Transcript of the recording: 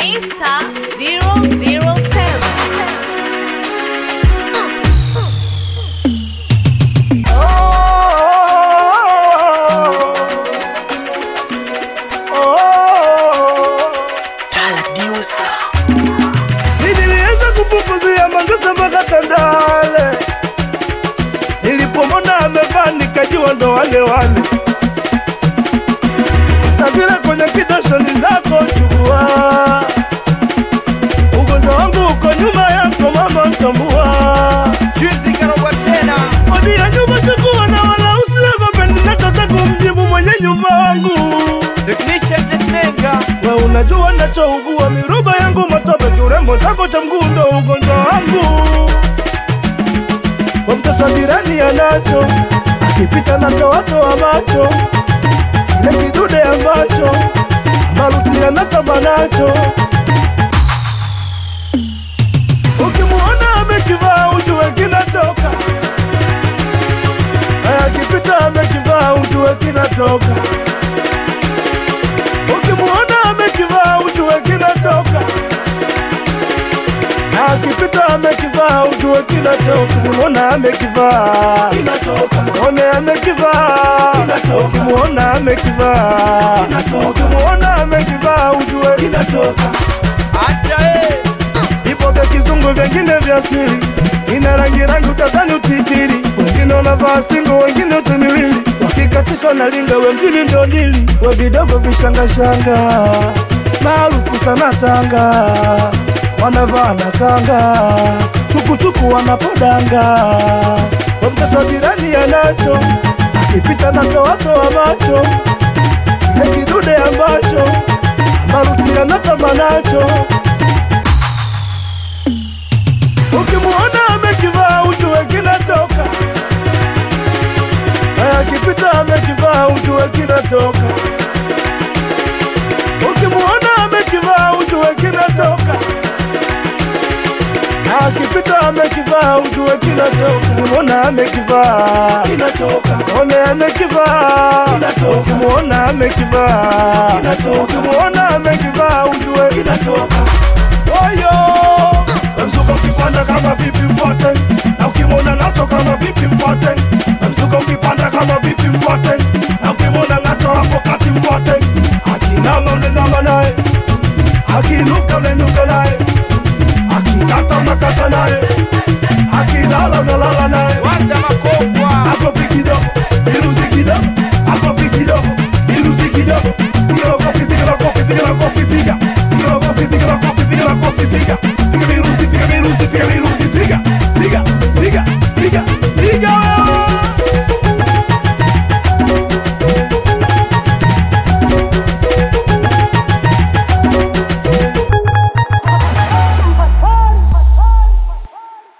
Mr. 007. Nilianza kufukuzia Mangasa mpaka Tandale. Nilipomona amevaa nikajua ndo wale wale. Nazira kwenye kidosho ni zako chukua. Ugonjwa wangu uko nyuma yako mama mtambua. Juicy karogwa tena. Odi ya nyumba chukua na wala usiogope ninachotaka kumjibu mwenye nyumba wangu. Technician Tetnenga. We unajua nachougua miruba yangu matope kiurembo chako cha mguu ndo ugonjwa wangu. Kwa mtoto jirani anacho akipita na toato wa macho kile kidude ambacho maruti anatamba nacho. Ukimuona amekivaa ujue kinatoka, akipita amekivaa ujue kinatoka. Ukimuona amekivaa ujue kinatoka, akipita amekivaa ujue kinatoka. Ukimuona amekivaa kinatoka, ukimuona amekivaa kinatoka, ukimuona amekivaa kinatoka, ukimuona amekivaa ujue kinatoka. Acha Vipo vya kizungu vingine vya asili, ina rangi rangi utadhani utitiri. Wengine wanavaa singo, wengine utumiwili, wakikatisha na linga, we mjini ndo dili. We vidogo vishangashanga maarufu sana Tanga, wanavaa na kanga chukuchuku wanapodanga. We mtoto jirani anacho akipita na toatoa macho kile kidude ambacho maruti anatamba nacho. Ukimuona amekivaa ujue kinatoka, akipita amekivaa ujue kinatoka. Ukimuona amekivaa ujue kinatoka, akipita amekivaa ujue kinatoka. Ukimuona amekivaa kinatoka, ukimuona amekivaa kinatoka, ukimuona amekivaa kinatoka, ukimuona amekivaa ujue kinatoka. Oyo mzuka ukipanda kama vipi mfuate, na ukimwona nacho kama vipi mfuate. Mzuka ukipanda kama vipi mfuate, na ukimwona nacho hapo kati mfuate. Akinama unenama naye, akinuka unenuka naye, akikata unakata naye, akilala unalala naye. Wanda makobwa. Akofi kidogo, miruzi kidogo, akofi kidogo, miruzi kidogo. Piga makofi, piga makofi, piga makofi, piga.